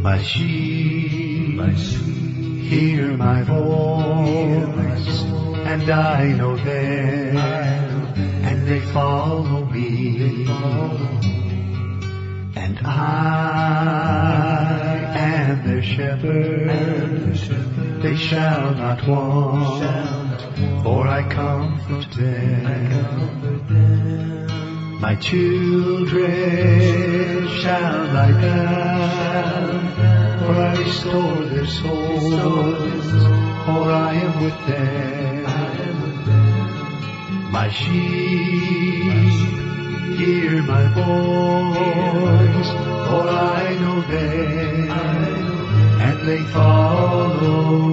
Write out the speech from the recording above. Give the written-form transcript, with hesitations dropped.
My sheep hear my voice, and I know them, and they follow me. And I am their shepherd, they shall not want, for I comfort them. My children shall lie down, for I restore their souls, for I am with them. My sheep hear my voice, for I know them, and they follow